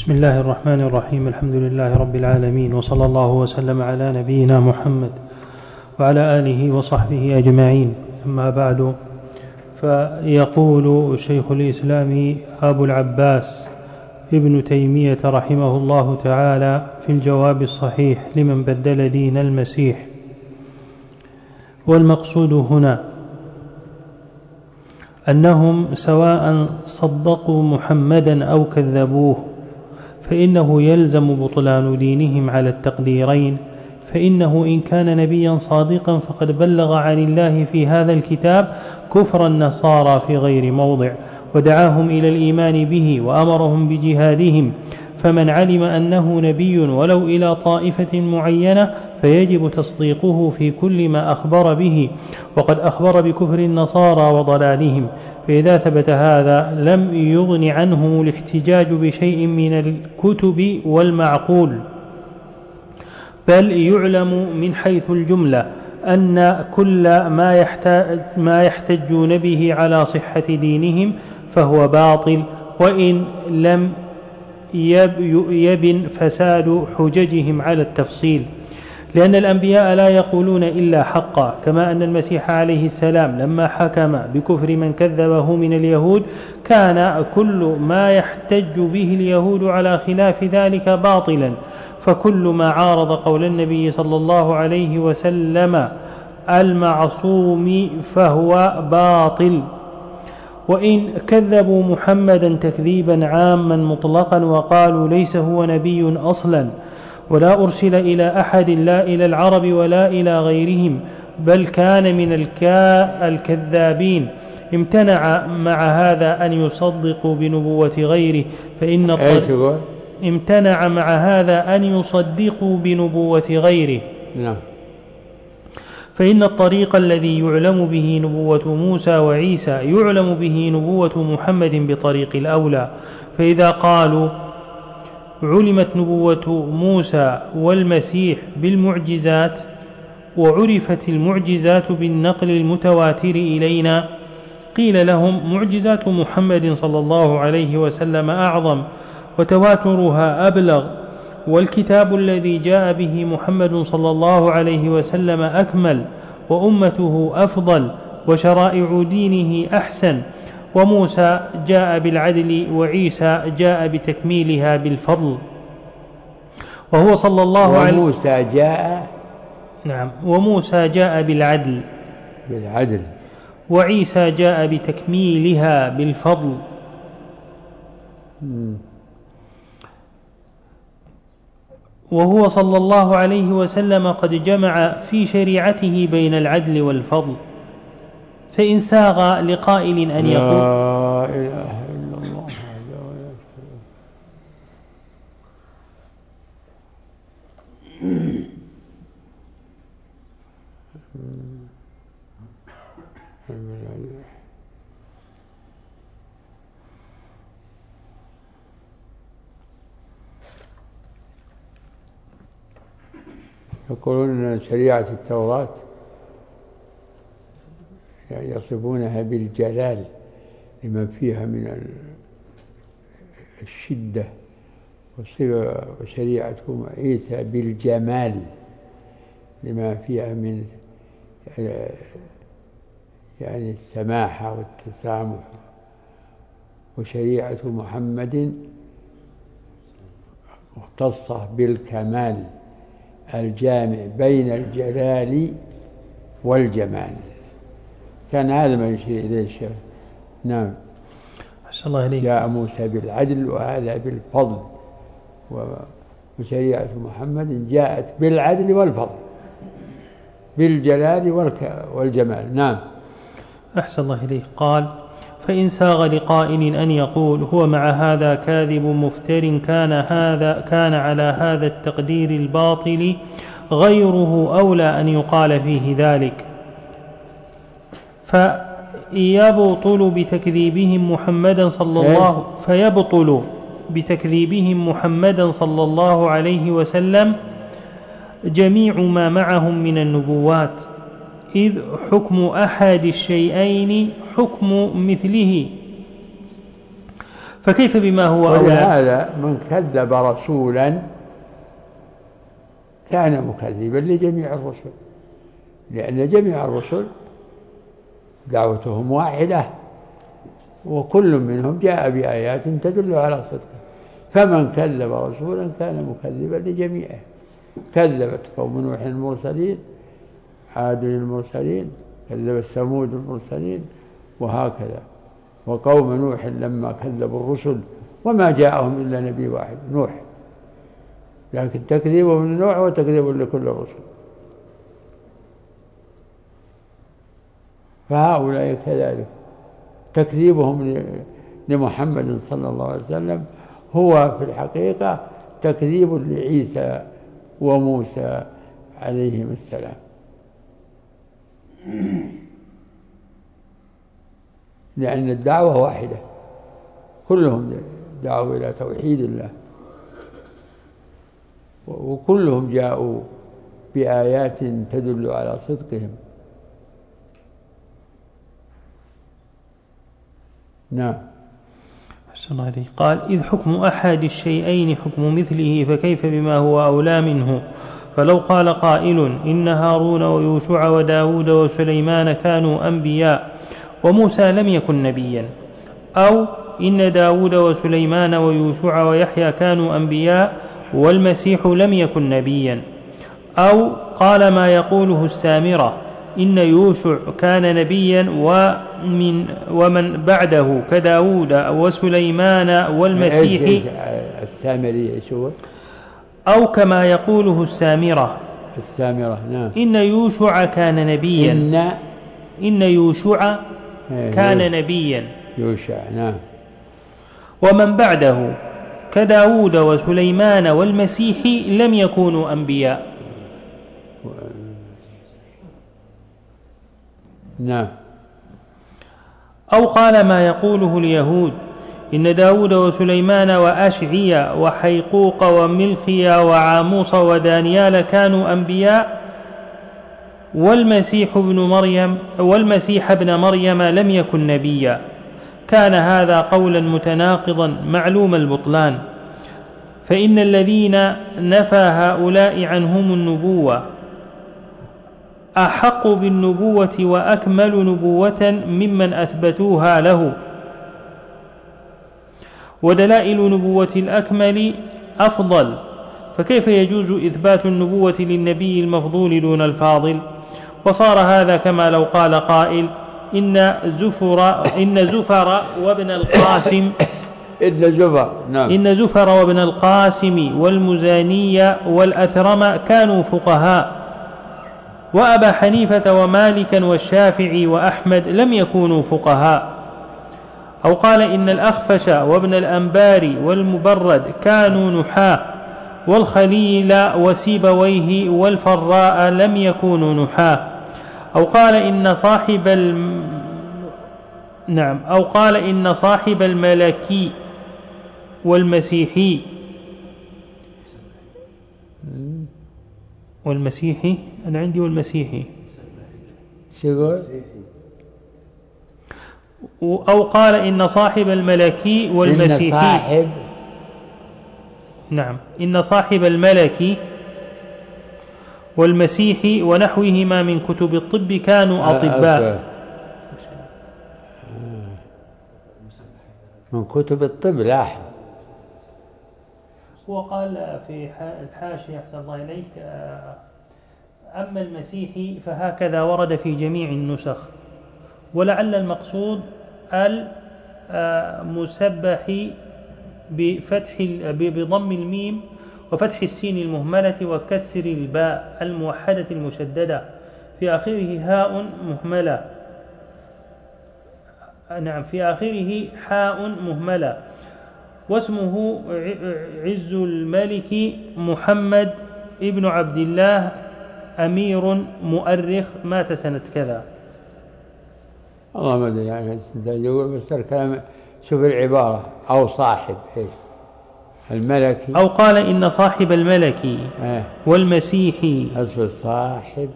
بسم الله الرحمن الرحيم. الحمد لله رب العالمين، وصلى الله وسلم على نبينا محمد وعلى آله وصحبه أجمعين. أما بعد، فيقول شيخ الإسلام أبو العباس ابن تيمية رحمه الله تعالى في الجواب الصحيح لمن بدل دين المسيح: والمقصود هنا أنهم سواء صدقوا محمدا أو كذبوه، فإنه يلزم بطلان دينهم على التقديرين. فإنه إن كان نبيا صادقا فقد بلغ عن الله في هذا الكتاب كفر النصارى في غير موضع، ودعاهم إلى الإيمان به وأمرهم بجهادهم. فمن علم أنه نبي ولو إلى طائفة معينة فيجب تصديقه في كل ما أخبر به، وقد أخبر بكفر النصارى وضلالهم. فإذا ثبت هذا لم يغن عنهم الاحتجاج بشيء من الكتب والمعقول، بل يعلم من حيث الجملة أن كل ما يحتجون به على صحة دينهم فهو باطل، وإن لم يبن فساد حججهم على التفصيل. لأن الأنبياء لا يقولون إلا حقا، كما أن المسيح عليه السلام لما حكم بكفر من كذبه من اليهود كان كل ما يحتج به اليهود على خلاف ذلك باطلا، فكل ما عارض قول النبي صلى الله عليه وسلم المعصوم فهو باطل. وإن كذبوا محمدا تكذيبا عاما مطلقا وقالوا ليس هو نبي أصلا ولا أرسل إلى أحد لا إلى العرب ولا إلى غيرهم، بل كان من الكذابين، امتنع مع هذا أن يصدقوا بنبوة غيره، امتنع مع هذا أن يصدقوا بنبوة غيره. نعم. فإن الطريق الذي يعلم به نبوة موسى وعيسى يعلم به نبوة محمد بطريق الأولى. فإذا قالوا علمت نبوة موسى والمسيح بالمعجزات، وعرفت المعجزات بالنقل المتواتر إلينا، قيل لهم معجزات محمد صلى الله عليه وسلم أعظم وتواترها أبلغ، والكتاب الذي جاء به محمد صلى الله عليه وسلم أكمل، وأمته أفضل، وشرائع دينه أحسن. وموسى جاء بالعدل وعيسى جاء بتكميلها بالفضل. وهو صلى الله عليه وموسى جاء بالعدل وعيسى جاء بتكميلها بالفضل. وهو صلى الله عليه وسلم قد جمع في شريعته بين العدل والفضل. فإن ساغ لقائل أن يقول لا إله إلا الله يقولون أن شريعة التوراة يصفونها بالجلال لما فيها من الشدة، وشريعة عيسى بالجمال لما فيها من يعني السماحة والتسامح، وشريعة محمد مختصة بالكمال الجامع بين الجلال والجمال. كان هذا ما يشير إليه الشيخ. نعم. أحسن الله إليك. جاء موسى بالعدل وهذا بالفضل، وشريعة محمد جاءت بالعدل والفضل بالجلال والجمال. نعم. أحسن الله إليك. قال: فإن ساغ لقائل أن يقول هو مع هذا كاذب مفتر كان على هذا التقدير الباطل غيره أولى أن يقال فيه ذلك، فيبطل بتكذيبهم محمدا صلى الله عليه وسلم جميع ما معهم من النبوات، إذ حكم أحد الشيئين حكم مثله، فكيف بما هو أولى؟ ولهذا من كذب رسولا كان مكذبا لجميع الرسل، لأن جميع الرسل دعوتهم واحدة وكل منهم جاء بآيات تدل على صدقه، فمن كذب رسولا كان مكذبا لجميعه. كذبت قوم نوح المرسلين، عاد المرسلين، كذبت ثمود المرسلين، وهكذا. وقوم نوح لما كذبوا الرسل وما جاءهم إلا نبي واحد نوح، لكن تكذيبهم لنوح وتكذيبهم لكل الرسل. فهؤلاء كذلك تكذيبهم لمحمد صلى الله عليه وسلم هو في الحقيقة تكذيب لعيسى وموسى عليهم السلام. لأن الدعوة واحدة، كلهم دعوا إلى توحيد الله، وكلهم جاءوا بآيات تدل على صدقهم. نعم. أحسن عليه. قال: إذ حكم أحد الشيئين حكم مثله، فكيف بما هو أولى منه؟ فلو قال قائل: إن هارون ويوشع وداود وسليمان كانوا أنبياء وموسى لم يكن نبيا، أو إن داود وسليمان ويوشع ويحيى كانوا أنبياء والمسيح لم يكن نبيا، أو قال ما يقوله السامرة إن يوشع كان نبيا ومن بعده كداود وسليمان والمسيح، السامري هو، أو كما يقوله السامرة نعم، إن يوشع كان نبيا، إن يوشع كان نبيا، يوشع نعم، ومن بعده كداود وسليمان والمسيح لم يكونوا أنبياء. نعم. أو قال ما يقوله اليهود إن داود وسليمان وأشعيا وحيقوق وملخيا وعاموس ودانيال كانوا أنبياء والمسيح ابن مريم لم يكن نبيا. كان هذا قولا متناقضا معلوم البطلان، فإن الذين نفى هؤلاء عنهم النبوة أحق بالنبوة وأكمل نبوة ممن أثبتوها له، ودلائل نبوة الأكمل أفضل، فكيف يجوز إثبات النبوة للنبي المفضول دون الفاضل؟ وصار هذا كما لو قال قائل إن زفر وابن القاسم إن زفر وابن القاسم والمزاني والأثرم كانوا فقهاء، وأبا حنيفة ومالكا والشافعي وأحمد لم يكونوا فقهاء. أو قال إن الأخفش وابن الأنباري والمبرد كانوا نحاة، والخليل وسيبويه والفراء لم يكونوا نحاة. أو قال إن صاحب الملكي والمسيحي أنا عندي والمسيحي، أو قال إن صاحب الملكي والمسيحي، إن صاحب الملكي والمسيحي ونحوهما من كتب الطب كانوا أطباء. من كتب الطب لاحظ. وقال في الحاشية أحسن الله إليك: أما المسيحي فهكذا ورد في جميع النسخ، ولعل المقصود المسبح بضم الميم وفتح السين المهملة وكسر الباء الموحدة المشددة في آخره هاء مهملة، في آخره حاء مهملة، واسمه عز الملك محمد ابن عبد الله أمير مؤرخ مات سنة كذا. الله ما أدري يعني بس الكلام. شوف العبارة أو صاحب الملكي، أو قال إن صاحب الملكي والمسيحي أصل صاحب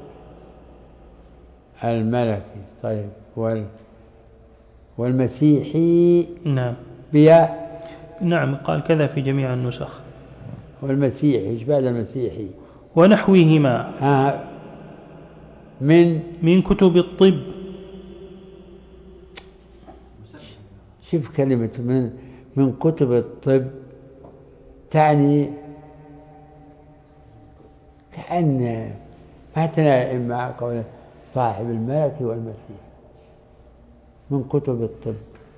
الملكي. طيب والمسيحي نعم بياء نعم قال كذا في جميع النسخ. والمسيحي إيش بعد المسيحي؟ ونحوهما من كتب الطب. شوف كلمة من كتب الطب تعني كأن ما تنائم مع قول صاحب الملك والمسيح. من كتب الطب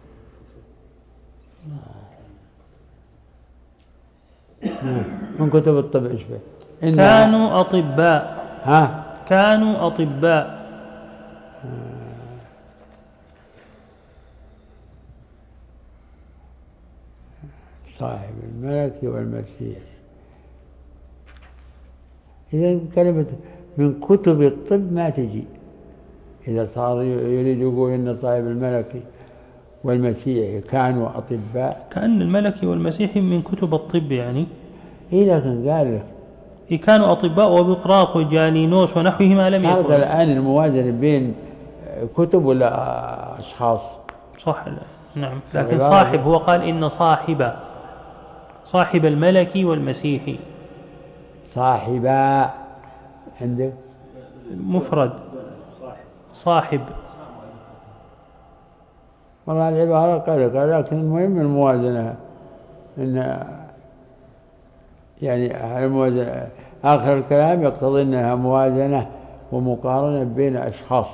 من كتب الطب إيش كانوا أطباء. كانوا أطباء. صاحب الملك والمسيح. إذا كلمة من كتب الطب ما تجي. إذا صار يريد يقول إن صاحب الملك والمسيح كانوا أطباء، كأن الملك والمسيح من كتب الطب يعني. إيه لكن قال كانوا أطباء وبقراط وجالينوس ونحوهما لم يكن. هذا الآن الموازنة بين كتب ولا أشخاص؟ صح. نعم لكن صاحب هو قال إن صاحب الملك والمسيح. صاحبا عندك مفرد صاحب. والله العبارة قال لكن المهم الموازنة إن يعني الموازنة آخر الكلام يقتضي أنها موازنة ومقارنة بين أشخاص.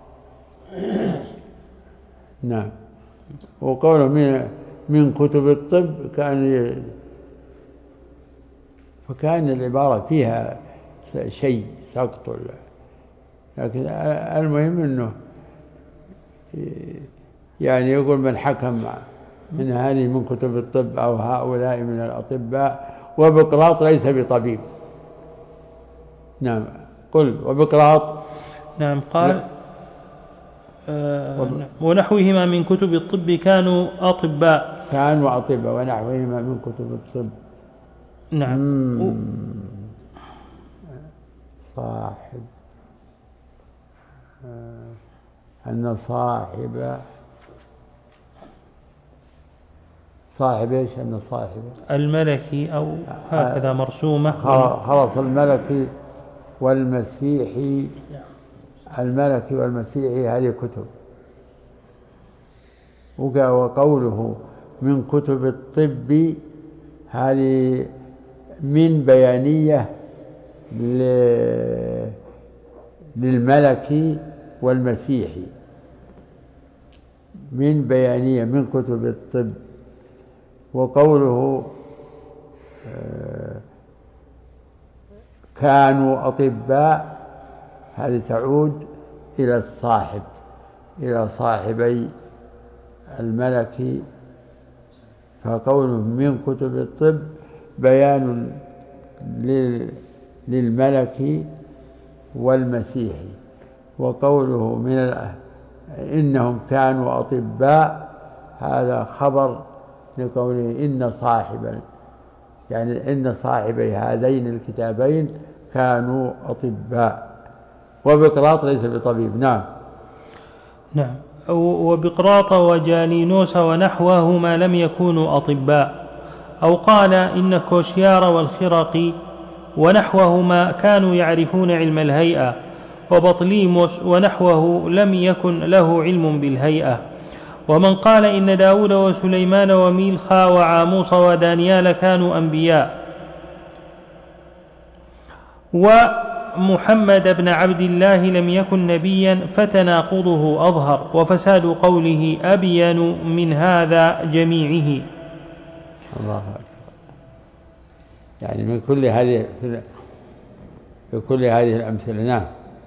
نعم. وقوله من كتب الطب فكان العبارة فيها شيء سقط، لكن المهم أنه يعني يقول من حكم من هذه من كتب الطب أو هؤلاء من الأطباء وبقراط ليس بطبيب. نعم قل وبقراط. نعم قال ونحوهما من كتب الطب كانوا أطباء. ونحوهما من كتب الطب. نعم. صاحب أن صاحب إيش؟ أن صاحب الملكي أو هكذا مرسومة. خلص الملكي والمسيحي. الملكي والمسيحي هذه كتب. وقوله من كتب الطب هذه من بيانية للملكي والمسيحي. من بيانية من كتب الطب. وقوله كانوا أطباء هذه تعود إلى الصاحب، إلى صاحبي الملكي. فقوله من كتب الطب بيان للملكي والمسيحي. وقوله إنهم كانوا أطباء هذا خبر لقوله إن صاحبي هذين الكتابين كانوا أطباء وبقراط ليس بطبيب. نعم. وبقراط وجالينوس ونحوهما لم يكونوا أطباء. أو قال إن كوشيار والخرقي ونحوهما كانوا يعرفون علم الهيئة، وبطليموس ونحوه لم يكن له علم بالهيئة. ومن قال إن داود وسليمان وميلخا وعاموس ودانيال كانوا أنبياء، ومحمد بن عبد الله لم يكن نبيا، فتناقضه أظهر وفساد قوله أبين من هذا جميعه. الله أكبر. يعني من كل هذه الأمثلة. نعم.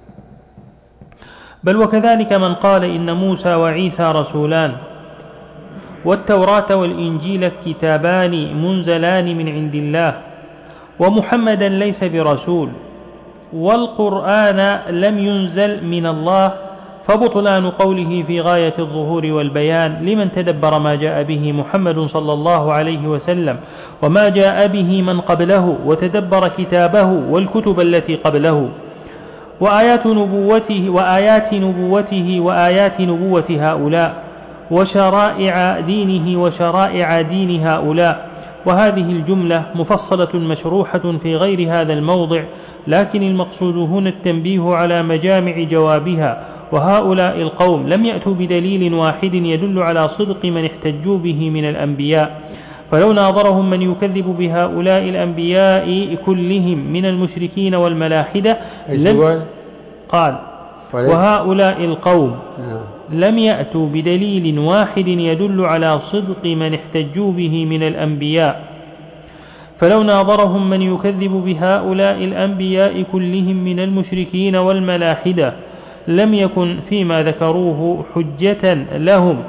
بل وكذلك من قال إن موسى وعيسى رسولان، والتوراة والإنجيل كتابان منزلان من عند الله، ومحمدا ليس برسول، والقرآن لم ينزل من الله، فبطلان قوله في غاية الظهور والبيان لمن تدبر ما جاء به محمد صلى الله عليه وسلم وما جاء به من قبله وتدبر كتابه والكتب التي قبله، وآيات نبوته وآيات نبوة هؤلاء، وشرائع دينه وشرائع دين هؤلاء. وهذه الجملة مفصلة مشروحة في غير هذا الموضع، لكن المقصود هنا التنبيه على مجامع جوابها. وهؤلاء القوم لم يأتوا بدليل واحد يدل على صدق من احتجوا به من الأنبياء، فلو ناظرهم من يكذب بهؤلاء الأنبياء كلهم من المشركين والملاحدة قال وهؤلاء القوم لم يأتوا بدليل واحد يدل على صدق من احتجوا به من الأنبياء، فلو ناظرهم من يكذب بهؤلاء الأنبياء كلهم من المشركين والملاحدة لم يكن فيما ذكروه حجة لهم.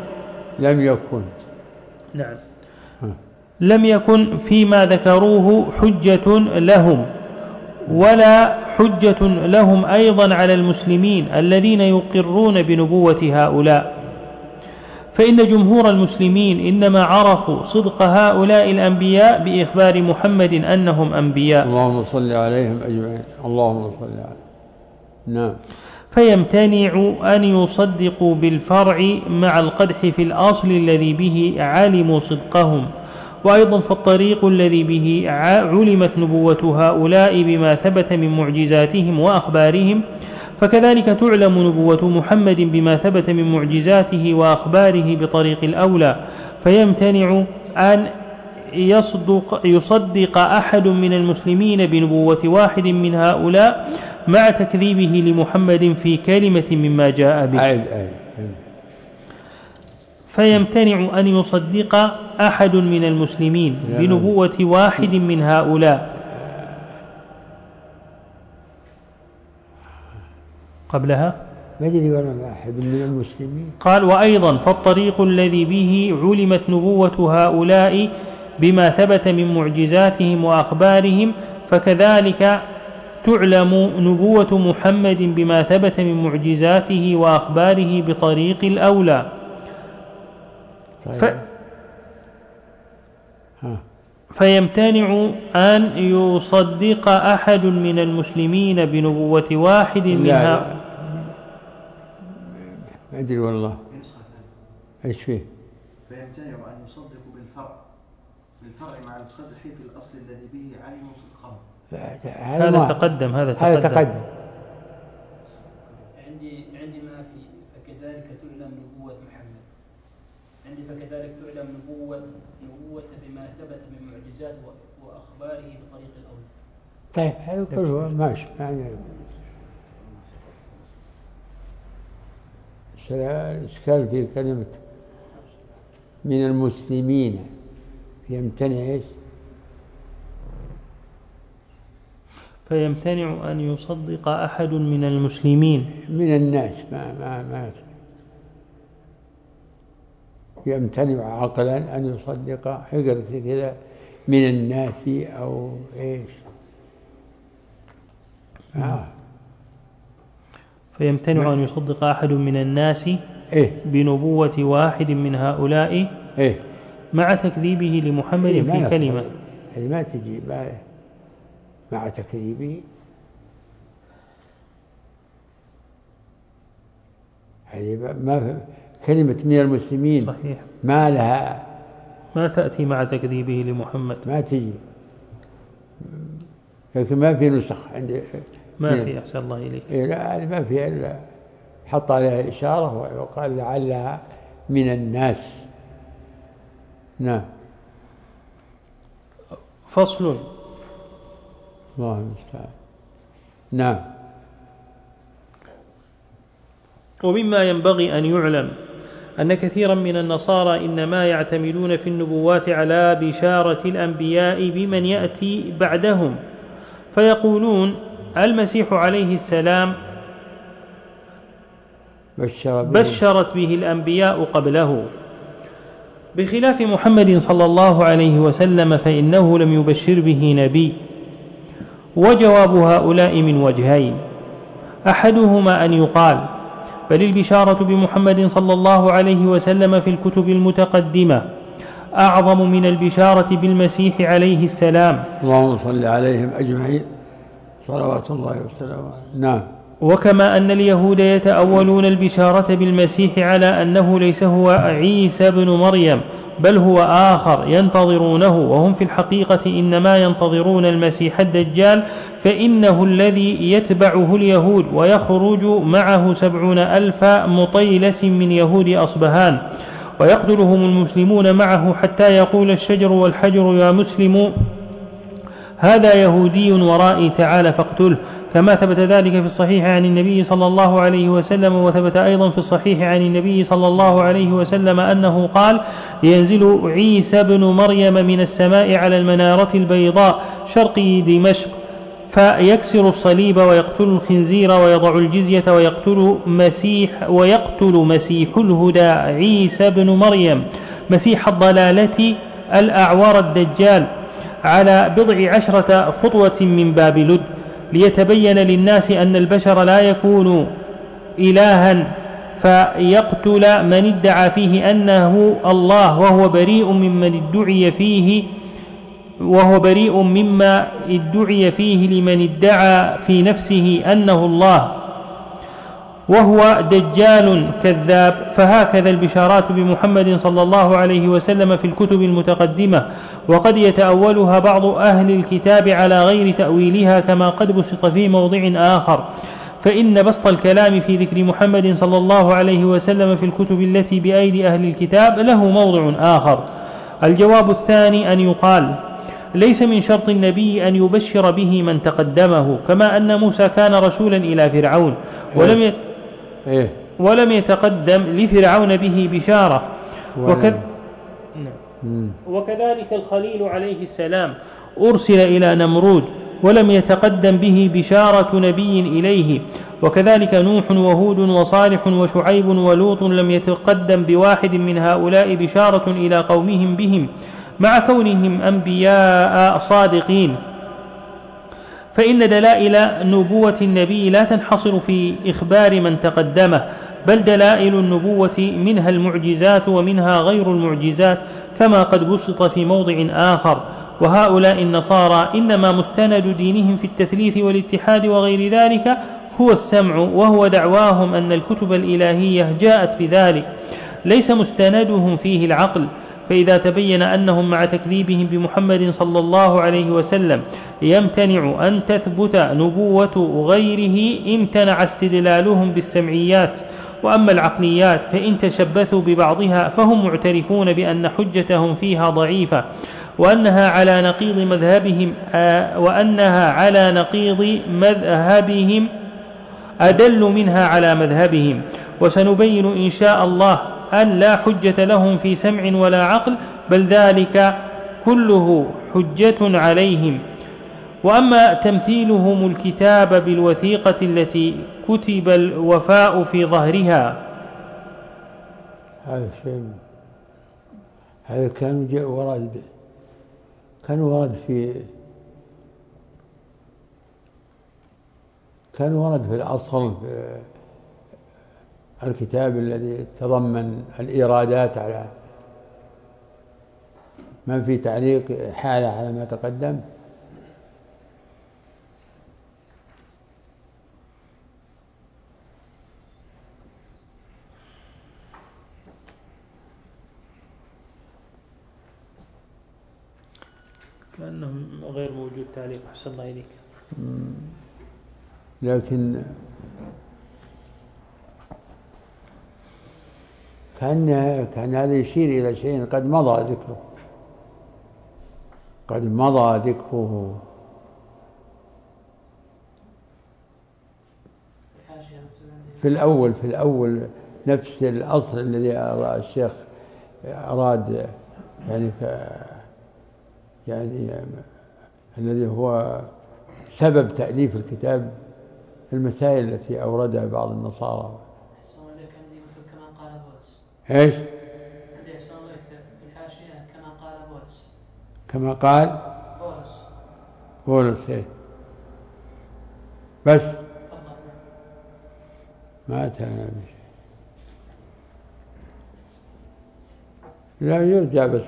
لم يكن فيما ذكروه حجة لهم، ولا حجة لهم أيضا على المسلمين الذين يقرون بنبوة هؤلاء، فإن جمهور المسلمين إنما عرفوا صدق هؤلاء الأنبياء بإخبار محمد أنهم أنبياء. اللهم صل عليهم أجمعين. اللهم صل عليهم. نعم. فيمتنع أن يصدقوا بالفرع مع القدح في الأصل الذي به علموا صدقهم. وأيضا فالطريق الذي به علمت نبوة هؤلاء بما ثبت من معجزاتهم وأخبارهم، فكذلك تعلم نبوة محمد بما ثبت من معجزاته وأخباره بطريق الأولى. فيمتنع أن يصدق أحد من المسلمين بنبوة واحد من هؤلاء مع تكذيبه لمحمد في كلمة مما جاء به. فيمتنع أن يصدق أحد من المسلمين بنبوة واحد من هؤلاء. قبلها أحد من المسلمين. قال وأيضا فالطريق الذي به علمت نبوة هؤلاء بما ثبت من معجزاتهم وأخبارهم، فكذلك تعلم نبوة محمد بما ثبت من معجزاته وأخباره بطريق الأولى. فيمتنع أن يصدق أحد من المسلمين بنبوة واحد منها. ما أدري والله إيش فيه. فيمتنع أن يصدق بالفرع مع القدح في الأصل الذي به علم صدقه. هذا تقدم. عندي ما في فكذلك تعلم نبوة محمد. عندي فكذلك تعلم نبوة بما ثبت من معجزات وأخباره بطريق الأولى. طيب هذا كله ماشي. الإشكال في كلمة من المسلمين يمتنع إيش؟ فيمتنع أن يصدق أحد من المسلمين من الناس ما يمتنع عقلا أن يصدق حجر كذا من الناس أو إيش. فيمتنع أن يصدق أحد من الناس بنبوة واحد من هؤلاء مع تكذيبه لمحمد في كلمة. هذه ما تجي مع تكذيبه. هذه ما كلمة من المسلمين صحيح. ما لها، ما تأتي مع تكذيبه لمحمد، ما تجي. لكن ما في نسخ عندي، ما في. أحسن الله إليك. لا ما في إلا حط عليها إشارة وقال لعلها من الناس. نعم. فصل. الله المستعان. نعم. ومما ينبغي أن يعلم أن كثيرا من النصارى إنما يعتمدون في النبوات على بشارة الأنبياء بمن يأتي بعدهم، فيقولون المسيح عليه السلام بشرت به الأنبياء قبله، بخلاف محمد صلى الله عليه وسلم فإنه لم يبشر به نبي. وجواب هؤلاء من وجهين: أحدهما أن يقال بل البشارة بمحمد صلى الله عليه وسلم في الكتب المتقدمة أعظم من البشارة بالمسيح عليه السلام. اللهم صل عليهم أجمعين صلوات الله وسلامه. نعم. وكما أن اليهود يتأولون البشارة بالمسيح على أنه ليس هو عيسى بن مريم بل هو آخر ينتظرونه، وهم في الحقيقة إنما ينتظرون المسيح الدجال، فإنه الذي يتبعه اليهود ويخرج معه 70,000 مطيلس من يهود أصبهان، ويقتلهم المسلمون معه حتى يقول الشجر والحجر يا مسلم هذا يهودي ورائي تعالى فاقتله، كما ثبت ذلك في الصحيح عن النبي صلى الله عليه وسلم. وثبت أيضا في الصحيح عن النبي صلى الله عليه وسلم أنه قال ينزل عيسى بن مريم من السماء على المنارة البيضاء شرقي دمشق فيكسر الصليب ويقتل الخنزير ويضع الجزية ويقتل مسيح الهدى عيسى بن مريم مسيح الضلالة الأعور الدجال على 19 خطوة من باب لد، ليتبين للناس أن البشر لا يكون إلها فيقتل من ادعى فيه أنه الله وهو بريء مما ادعي فيه لمن ادعى في نفسه أنه الله وهو دجال كذاب. فهكذا البشارات بمحمد صلى الله عليه وسلم في الكتب المتقدمة، وقد يتأولها بعض أهل الكتاب على غير تأويلها كما قد بسط في موضع آخر، فإن بسط الكلام في ذكر محمد صلى الله عليه وسلم في الكتب التي بأيدي أهل الكتاب له موضع آخر. الجواب الثاني أن يقال ليس من شرط النبي أن يبشر به من تقدمه، كما أن موسى كان رسولا إلى فرعون ولم يتقدم لفرعون به بشارة، وكذلك الخليل عليه السلام أرسل إلى نمرود ولم يتقدم به بشارة نبي إليه، وكذلك نوح وهود وصالح وشعيب ولوط لم يتقدم بواحد من هؤلاء بشارة إلى قومهم بهم مع كونهم أنبياء صادقين. فإن دلائل نبوة النبي لا تنحصر في إخبار من تقدمه، بل دلائل النبوة منها المعجزات ومنها غير المعجزات كما قد بسط في موضع آخر. وهؤلاء النصارى إنما مستند دينهم في التثليث والاتحاد وغير ذلك هو السمع، وهو دعواهم أن الكتب الإلهية جاءت بذلك، ليس مستندهم فيه العقل. فإذا تبين أنهم مع تكذيبهم بمحمد صلى الله عليه وسلم يمتنع أن تثبت نبوة غيره امتنع استدلالهم بالسمعيات. وأما العقليات فإن تشبثوا ببعضها فهم معترفون بأن حجتهم فيها ضعيفة، وأنها على نقيض مذهبهم أدل منها على مذهبهم. وسنبين إن شاء الله أن لا حجة لهم في سمع ولا عقل، بل ذلك كله حجة عليهم. وأما تمثيلهم الكتاب بالوثيقة التي كتب الوفاء في ظهرها، هذا شيء، هذا كان ورد في الأصل في الكتاب الذي تضمن الإيرادات على من في تعليق حالة على ما تقدم. كأنه غير موجود تعليق. أحسن الله إليك. لكن كان هذا يشير إلى شيء قد مضى ذكره. في الأول نفس الأصل الذي الشيخ أراد يعني الذي هو سبب تأليف الكتاب، المسائل التي أوردها بعض النصارى. ايش؟ كما قال بولس ايه بس ما أتانا بشيء. لا يرجع بس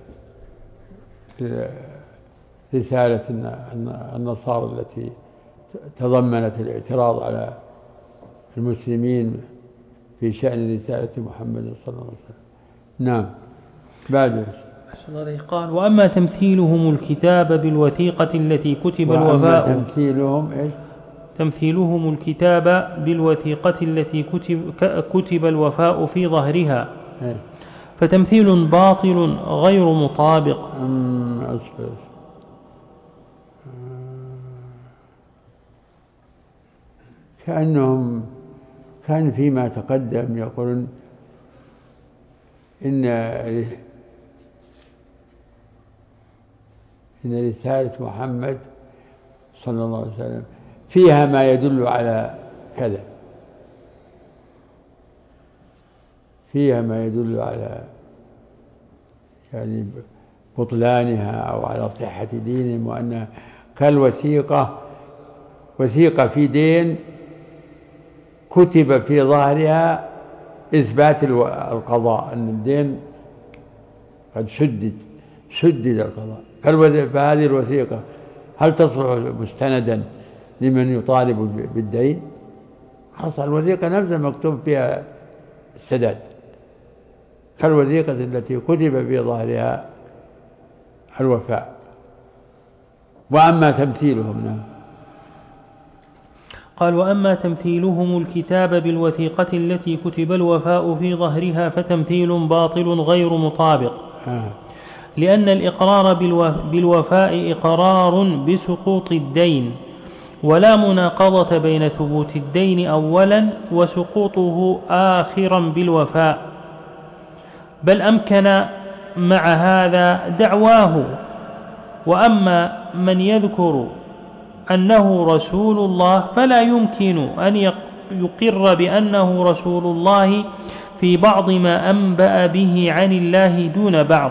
رسالة النصارى التي تضمنت الاعتراض على المسلمين في شأن رسالة محمد صلى الله عليه وسلم. نعم. بعد قال: وأما تمثيلهم الكتاب بالوثيقة التي كتب الوفاء تمثيلهم الكتاب بالوثيقة التي كتب الوفاء في ظهرها فتمثيل باطل غير مطابق. كأنهم كان فيما تقدم يقولون إن رسالة محمد صلى الله عليه وسلم فيها ما يدل على كذا، فيها ما يدل على يعني بطلانها أو على صحة دينهم، وأنها كالوثيقة، وثيقة في دين كتب في ظهرها إثبات القضاء، أن الدين قد شدد القضاء. فهذه الوثيقة هل تصلح مستندا لمن يطالب بالدين؟ خاصة الوثيقة نفسها مكتوب فيها السداد، كالوثيقة التي كتب في ظهرها الوفاء. وأما تمثيلهم قال: وأما تمثيلهم الكتاب بالوثيقة التي كتب الوفاء في ظهرها فتمثيل باطل غير مطابق، لأن الإقرار بالوفاء إقرار بسقوط الدين، ولا مناقضة بين ثبوت الدين أولا وسقوطه آخرا بالوفاء، بل أمكن مع هذا دعواه. وأما من يذكر أنه رسول الله فلا يمكن أن يقر بأنه رسول الله في بعض ما أنبأ به عن الله دون بعض،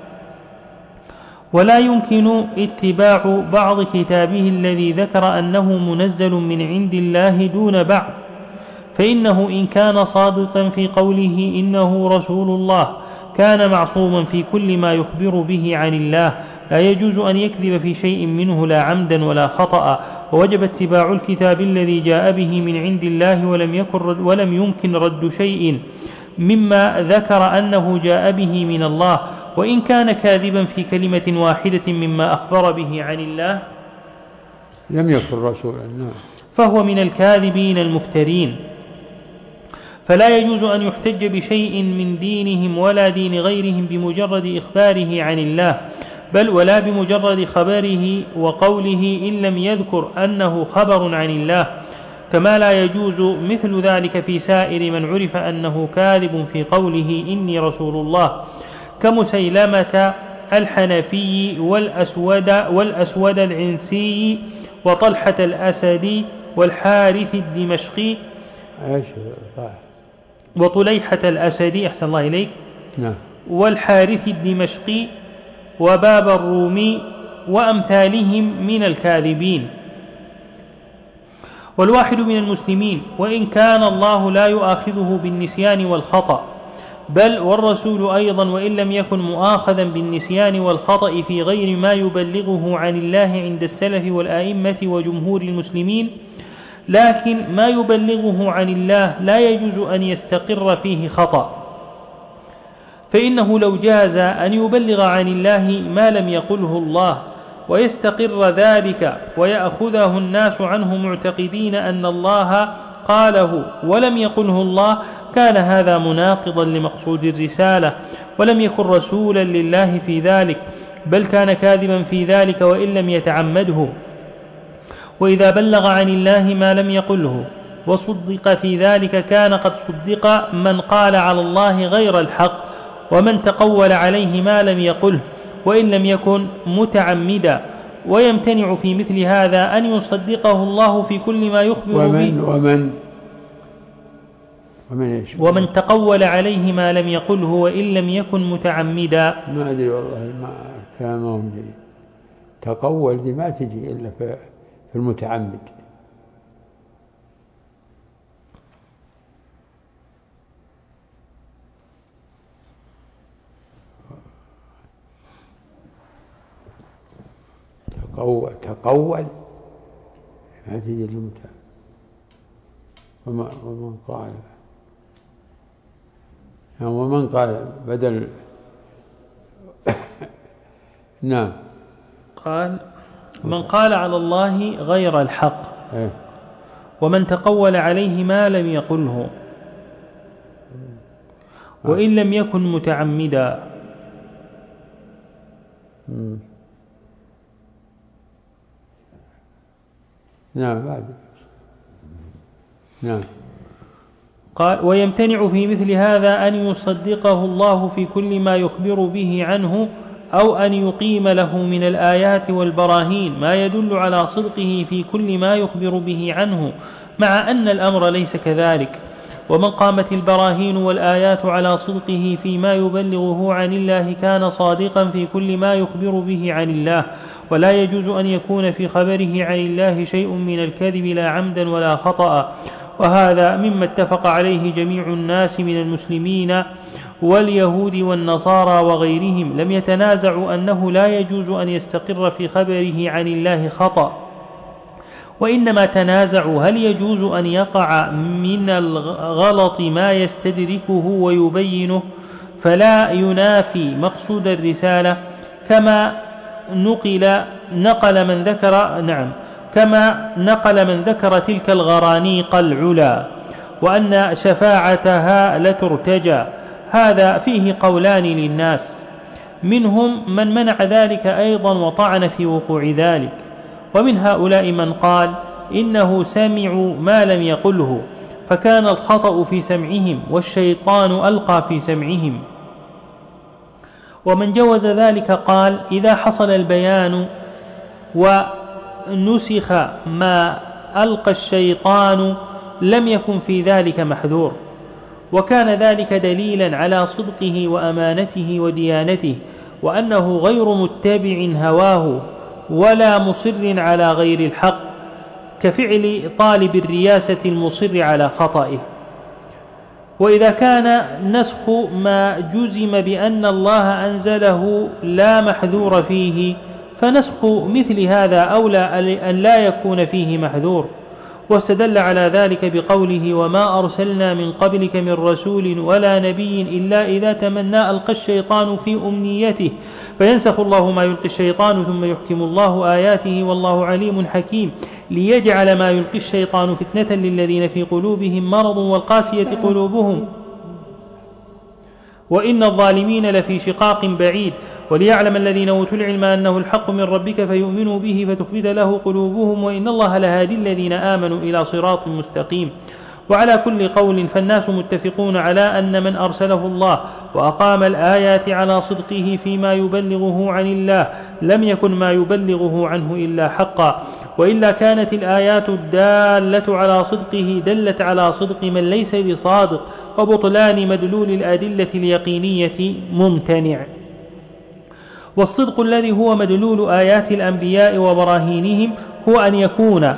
ولا يمكن اتباع بعض كتابه الذي ذكر أنه منزل من عند الله دون بعض، فإنه إن كان صادقا في قوله إنه رسول الله كان معصوما في كل ما يخبر به عن الله، لا يجوز أن يكذب في شيء منه لا عمدا ولا خطأ، ووجب اتباع الكتاب الذي جاء به من عند الله، ولم يمكن رد شيء مما ذكر أنه جاء به من الله، وإن كان كاذبا في كلمة واحدة مما أخبر به عن الله لم يكن رسولا، فهو من الكاذبين المفترين. فلا يجوز أن يحتج بشيء من دينهم ولا دين غيرهم بمجرد إخباره عن الله، بل ولا بمجرد خبره وقوله إن لم يذكر أنه خبر عن الله، كما لا يجوز مثل ذلك في سائر من عرف أنه كاذب في قوله إني رسول الله، كمسيلمة الحنفي والأسود العنسي وطلحة الأسدي والحارث الدمشقي وطليحة الأسدي أحسن الله إليك والحارث الدمشقي وباب الرومي وأمثالهم من الكاذبين. والواحد من المسلمين وإن كان الله لا يؤاخذه بالنسيان والخطأ، بل والرسول أيضا وإن لم يكن مؤاخذا بالنسيان والخطأ في غير ما يبلغه عن الله عند السلف والآئمة وجمهور المسلمين، لكن ما يبلغه عن الله لا يجوز أن يستقر فيه خطأ، فإنه لو جاز أن يبلغ عن الله ما لم يقله الله ويستقر ذلك ويأخذه الناس عنه معتقدين أن الله قاله ولم يقله الله، كان هذا مناقضا لمقصود الرسالة، ولم يكن رسولا لله في ذلك، بل كان كاذبا في ذلك وإن لم يتعمده. وإذا بلغ عن الله ما لم يقله وصدق في ذلك كان قد صدق من قال على الله غير الحق، ومن تقول عليه ما لم يقله وإن لم يكن متعمدا، ويمتنع في مثل هذا أن يصدقه الله في كل ما يخبر به. ومن تقول عليه ما لم يقله وإن لم يكن متعمدا. ما أدري والله، ما كلامهم جيد. تقول دي ما تجي إلا في المتعمد. تقول ما تجد المتابعة. ومن قال يعني ومن قال بدل نعم قال من قال على الله غير الحق ومن تقول عليه ما لم يقله وإن لم يكن متعمدا. نعم بعد نعم. قال ويمتنع في مثل هذا أن يصدقه الله في كل ما يخبر به عنه أو أن يقيم له من الآيات والبراهين ما يدل على صدقه في كل ما يخبر به عنه، مع أن الأمر ليس كذلك. ومن قامت البراهين والآيات على صدقه فيما يبلغه عن الله كان صادقا في كل ما يخبر به عن الله، ولا يجوز أن يكون في خبره عن الله شيء من الكذب لا عمدا ولا خطأ. وهذا مما اتفق عليه جميع الناس من المسلمين واليهود والنصارى وغيرهم، لم يتنازعوا أنه لا يجوز أن يستقر في خبره عن الله خطأ، وإنما تنازعوا هل يجوز أن يقع من الغلط ما يستدركه ويبينه فلا ينافي مقصود الرسالة، كما نقل من ذكر تلك الغرانيق العلا وأن شفاعتها لترتجى. هذا فيه قولان للناس، منهم من منع ذلك أيضا وطعن في وقوع ذلك، ومن هؤلاء من قال إنه سمعوا ما لم يقله فكان الخطأ في سمعهم والشيطان ألقى في سمعهم. ومن جوز ذلك قال إذا حصل البيان ونسخ ما ألقى الشيطان لم يكن في ذلك محذور، وكان ذلك دليلا على صدقه وأمانته وديانته، وأنه غير متبع هواه ولا مصر على غير الحق، كفعل طالب الرياسة المصر على خطئه. وإذا كان نسخ ما جزم بأن الله أنزله لا محذور فيه فنسخ مثل هذا أولى أن لا يكون فيه محذور. واستدل على ذلك بقوله وما أرسلنا من قبلك من رسول ولا نبي إلا إذا تمنى ألقى الشيطان في أمنيته فينسخ الله ما يلقي الشيطان ثم يحكم الله آياته والله عليم حكيم، ليجعل ما يلقي الشيطان فتنة للذين في قلوبهم مرض والقاسية قلوبهم وإن الظالمين لفي شقاق بعيد، وليعلم الذين أوتوا العلم أنه الحق من ربك فيؤمنوا به فتخبت له قلوبهم وإن الله لهادي الذين آمنوا إلى صراط مستقيم. وعلى كل قول فالناس متفقون على أن من أرسله الله وأقام الآيات على صدقه فيما يبلغه عن الله لم يكن ما يبلغه عنه إلا حقا، وإلا كانت الآيات الدالة على صدقه دلت على صدق من ليس بصادق، وبطلان مدلول الأدلة اليقينية ممتنع. والصدق الذي هو مدلول آيات الأنبياء وبراهينهم هو أن يكون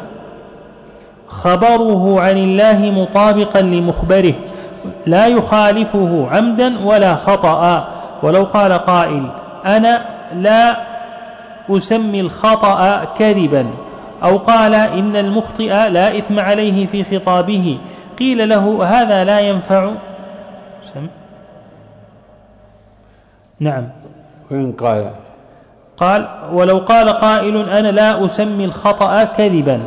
خبره عن الله مطابقا لمخبره لا يخالفه عمدا ولا خطأ. ولو قال قائل أنا لا أسمي الخطأ كذبا، أو قال إن المخطئ لا إثم عليه في خطابه، قيل له هذا لا ينفع. نعم. وإن قال ولو قال قائل أنا لا أسمي الخطأ كذبا،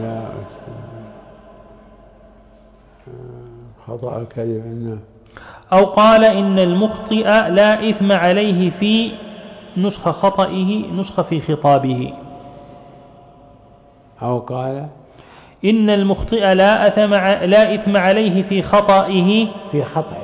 خطأ كذبا، أو قال إن المخطئ لا إثم عليه في نسخ خطئه نسخ في خطابه، أو قال إن المخطئ لا إثم عليه في خطئه في خطأ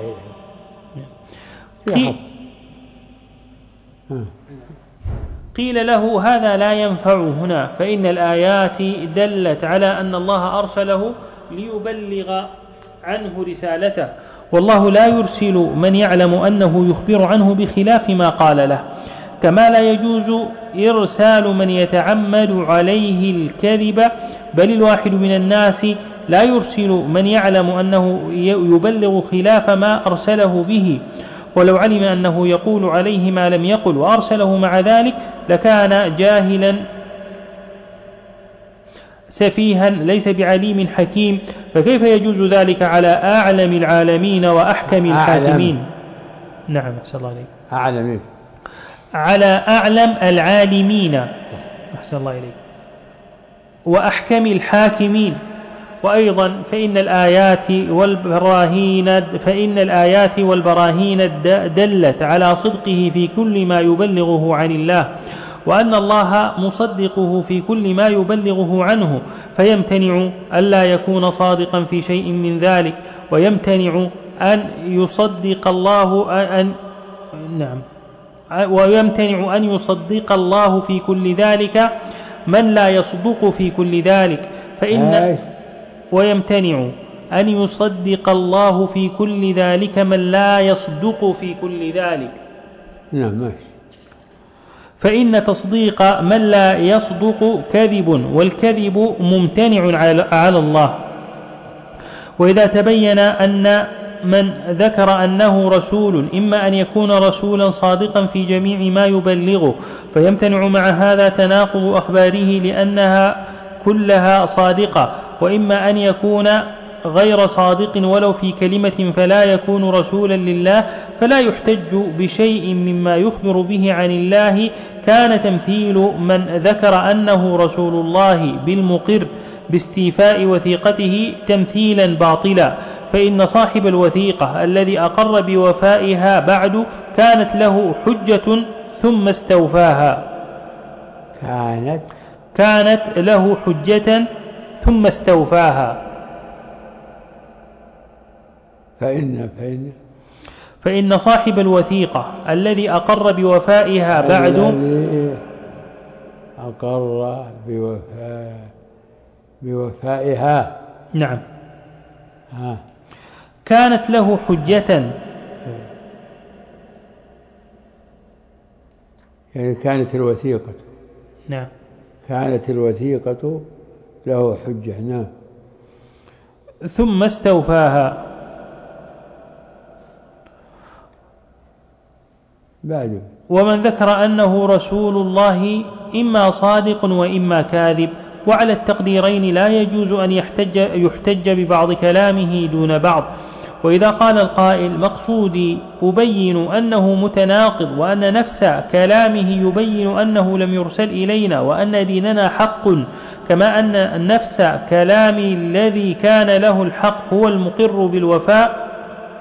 قيل له هذا لا ينفع هنا، فإن الآيات دلت على أن الله أرسله ليبلغ عنه رسالته، والله لا يرسل من يعلم أنه يخبر عنه بخلاف ما قال له، كما لا يجوز إرسال من يتعمد عليه الكذب، بل الواحد من الناس لا يرسل من يعلم أنه يبلغ خلاف ما أرسله به، ولو علم أنه يقول عليه ما لم يقل وأرسله مع ذلك لكان جاهلا سفيها ليس بعليم حكيم، فكيف يجوز ذلك على أعلم العالمين وأحكم الحاكمين؟ نعم أحسن الله عليك. أعلم على أعلم العالمين أحسن الله إليك وأحكم الحاكمين. وأيضا فإن الآيات والبراهين دلت على صدقه في كل ما يبلغه عن الله، وأن الله مصدقه في كل ما يبلغه عنه، فيمتنع ألا يكون صادقا في شيء من ذلك، ويمتنع أن يصدق الله في كل ذلك من لا يصدق في كل ذلك، ويمتنع أن يصدق الله في كل ذلك من لا يصدق في كل ذلك. نعم ماشي. فإن تصديق من لا يصدق كذب، والكذب ممتنع على الله. وإذا تبين أن من ذكر أنه رسول إما أن يكون رسولا صادقا في جميع ما يبلغه، فيمتنع مع هذا تناقض أخباره لأنها كلها صادقة، وإما أن يكون غير صادق ولو في كلمة فلا يكون رسولا لله، فلا يحتج بشيء مما يخبر به عن الله. كان تمثيل من ذكر أنه رسول الله بالمقر باستيفاء وثيقته تمثيلا باطلا، فإن صاحب الوثيقة الذي أقر بوفائها بعد كانت له حجة ثم استوفاها. كانت له حجة ثم استوفاها. فإن صاحب الوثيقة الذي أقر بوفائها بعد أقر بوفائها نعم كانت له حجة، يعني كانت الوثيقة نعم كانت الوثيقة له حجة. نعم. ثم استوفاها بعد. ومن ذكر أنه رسول الله إما صادق وإما كاذب، وعلى التقديرين لا يجوز أن يحتج ببعض كلامه دون بعض. وإذا قال القائل مقصودي أبين أنه متناقض، وأن نفس كلامه يبين أنه لم يرسل إلينا، وأن ديننا حق، كما أن نفس كلام الذي كان له الحق هو المقر بالوفاء،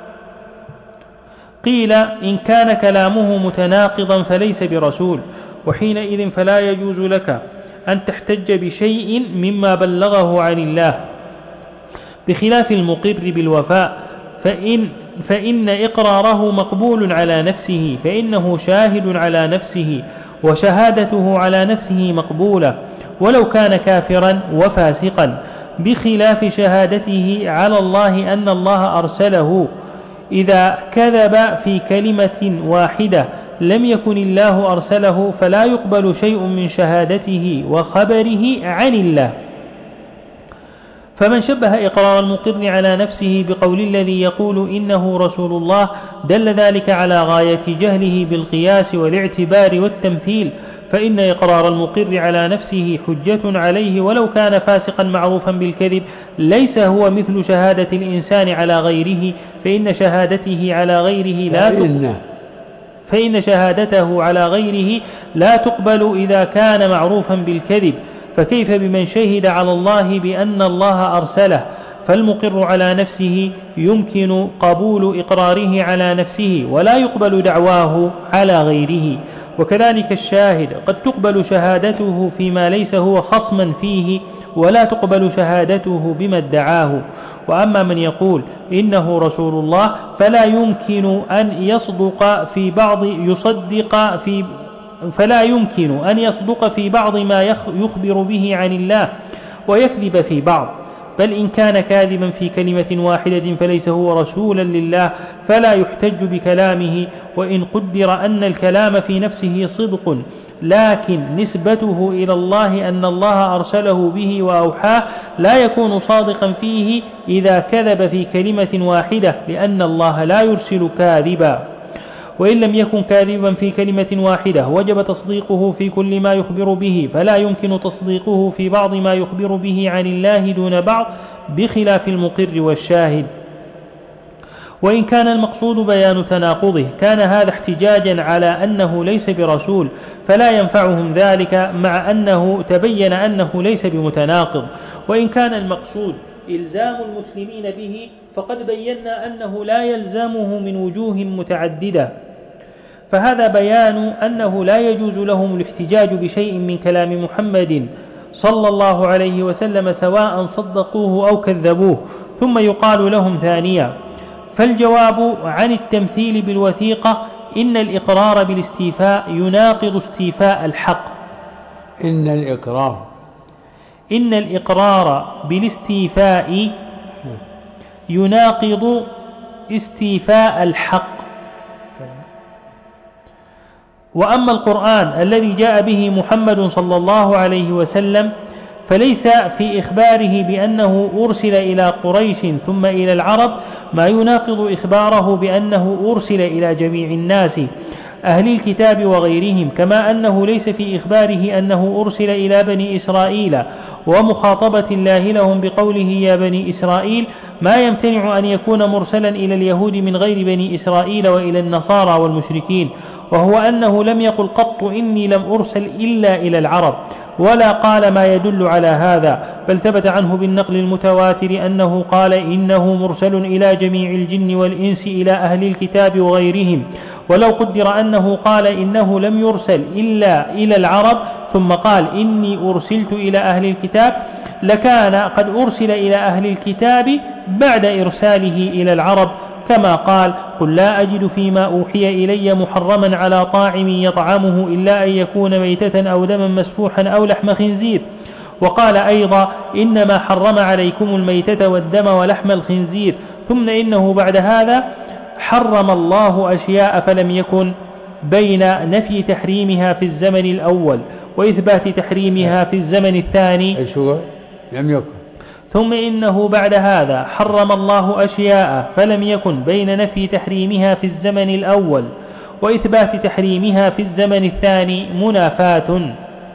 قيل إن كان كلامه متناقضا فليس برسول، وحينئذ فلا يجوز لك أن تحتج بشيء مما بلغه عن الله، بخلاف المقر بالوفاء فإن إقراره مقبول على نفسه، فإنه شاهد على نفسه، وشهادته على نفسه مقبولة ولو كان كافرا وفاسقا، بخلاف شهادته على الله أن الله أرسله. إذا كذب في كلمة واحدة لم يكن الله أرسله، فلا يقبل شيء من شهادته وخبره عن الله. فمن شبه إقرار المقر على نفسه بقول الذي يقول إنه رسول الله دل ذلك على غاية جهله بالقياس والاعتبار والتمثيل، فإن إقرار المقر على نفسه حجة عليه ولو كان فاسقا معروفا بالكذب، ليس هو مثل شهادة الإنسان على غيره، فإن شهادته على غيره لا تقبل إذا كان معروفا بالكذب، فكيف بمن شهد على الله بأن الله أرسله؟ فالمقر على نفسه يمكن قبول إقراره على نفسه ولا يقبل دعواه على غيره. وكذلك الشاهد قد تقبل شهادته فيما ليس هو خصما فيه، ولا تقبل شهادته بما ادعاه. وأما من يقول إنه رسول الله فلا يمكن أن يصدق في بعض ما يخبر به عن الله ويكذب في بعض، بل إن كان كاذبا في كلمة واحدة فليس هو رسولا لله، فلا يحتج بكلامه، وإن قدر أن الكلام في نفسه صدق لكن نسبته إلى الله أن الله أرسله به وأوحاه، لا يكون صادقا فيه إذا كذب في كلمة واحدة، لأن الله لا يرسل كاذبا. وإن لم يكن كاذبا في كلمة واحدة وجب تصديقه في كل ما يخبر به، فلا يمكن تصديقه في بعض ما يخبر به عن الله دون بعض، بخلاف المقر والشاهد. وإن كان المقصود بيان تناقضه كان هذا احتجاجا على أنه ليس برسول، فلا ينفعهم ذلك مع أنه تبين أنه ليس بمتناقض. وإن كان المقصود إلزام المسلمين به فقد بينا أنه لا يلزمه من وجوه متعددة، فهذا بيان أنه لا يجوز لهم الاحتجاج بشيء من كلام محمد صلى الله عليه وسلم سواء صدقوه أو كذبوه. ثم يقال لهم ثانيا: فالجواب عن التمثيل بالوثيقة إن الإقرار بالاستيفاء يناقض استيفاء الحق. إن الإقرار بالاستيفاء يناقض استيفاء الحق. وأما القرآن الذي جاء به محمد صلى الله عليه وسلم فليس في إخباره بأنه أرسل إلى قريش ثم إلى العرب ما يناقض إخباره بأنه أرسل إلى جميع الناس أهل الكتاب وغيرهم، كما أنه ليس في إخباره أنه أرسل إلى بني إسرائيل ومخاطبة الله لهم بقوله يا بني إسرائيل ما يمتنع أن يكون مرسلا إلى اليهود من غير بني إسرائيل وإلى النصارى والمشركين، وهو أنه لم يقل قط إني لم أرسل إلا إلى العرب، ولا قال ما يدل على هذا، بل ثبت عنه بالنقل المتواتر أنه قال إنه مرسل إلى جميع الجن والإنس إلى أهل الكتاب وغيرهم. ولو قدر أنه قال إنه لم يرسل إلا إلى العرب ثم قال إني أرسلت إلى أهل الكتاب لكان قد أرسل إلى أهل الكتاب بعد إرساله إلى العرب، كما قال قل لا أجد فيما أوحي إلي محرما على طاعم يطعمه إلا أن يكون ميتة أو دما مسفوحا أو لحم خنزير. وقال أيضا إنما حرم عليكم الميتة والدم ولحم الخنزير. ثم إنه بعد هذا حرم الله أشياء فلم يكن بين نفي تحريمها في الزمن الأول وإثبات تحريمها في الزمن الثاني. لم يكن. ثم إنه بعد هذا حرم الله أشياء فلم يكن بين نفي تحريمها في الزمن الأول وإثبات تحريمها في الزمن الثاني منافاة.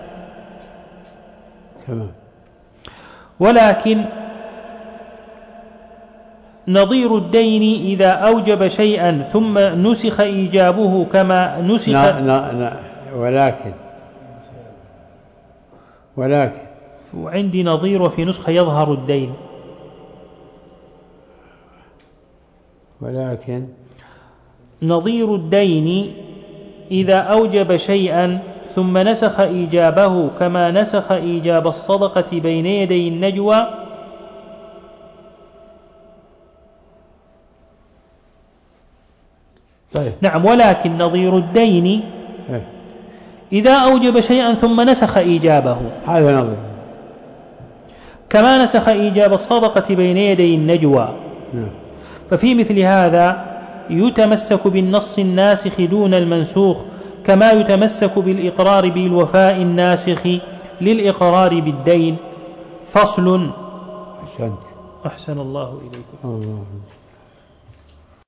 ولكن نظير الدين إذا أوجب شيئا ثم نسخ إيجابه كما نسخ ولكن وعندي نظير وفي نسخة يظهر الدين ولكن نظير الدين إذا أوجب شيئا ثم نسخ إيجابه كما نسخ إيجاب الصدقة بين يدي النجوى طيب. نعم. ولكن نظير الدين إذا أوجب شيئا ثم نسخ إيجابه هذا نظير كما نسخ إيجاب الصدقة بين يدي النجوى. ففي مثل هذا يتمسك بالنص الناسخ دون المنسوخ كما يتمسك بالإقرار بالوفاء الناسخ للإقرار بالدين. فصل. أحسن الله إليكم.